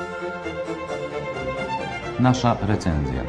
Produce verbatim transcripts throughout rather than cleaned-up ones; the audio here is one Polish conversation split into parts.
Nasza recenzja.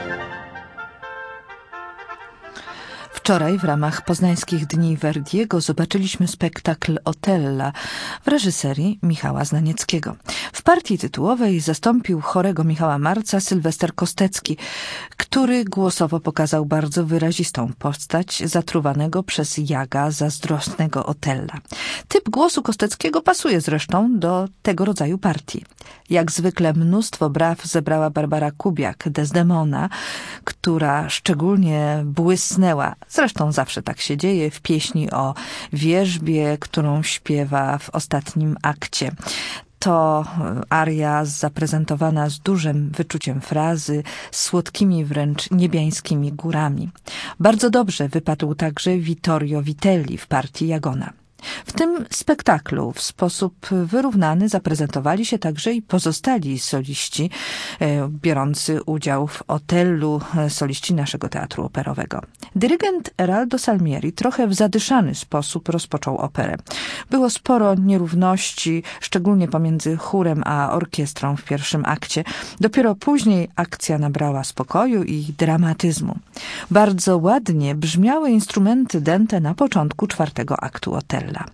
Wczoraj w ramach Poznańskich Dni Verdiego zobaczyliśmy spektakl Otella w reżyserii Michała Znanieckiego. W partii tytułowej zastąpił chorego Michała Marca Sylwester Kostecki, który głosowo pokazał bardzo wyrazistą postać zatruwanego przez jaga zazdrosnego Otella. Typ głosu Kosteckiego pasuje zresztą do tego rodzaju partii. Jak zwykle mnóstwo braw zebrała Barbara Kubiak, Desdemona, która szczególnie błysnęła, zresztą zawsze tak się dzieje, w pieśni o wierzbie, którą śpiewa w ostatnim akcie. To aria zaprezentowana z dużym wyczuciem frazy, z słodkimi wręcz niebiańskimi górami. Bardzo dobrze wypadł także Vittorio Vitelli w partii Jagona. W tym spektaklu w sposób wyrównany zaprezentowali się także i pozostali soliści e, biorący udział w Otellu, e, soliści naszego teatru operowego. Dyrygent Eraldo Salmieri trochę w zadyszany sposób rozpoczął operę. Było sporo nierówności, szczególnie pomiędzy chórem a orkiestrą w pierwszym akcie. Dopiero później akcja nabrała spokoju i dramatyzmu. Bardzo ładnie brzmiały instrumenty dęte na początku czwartego aktu Otella.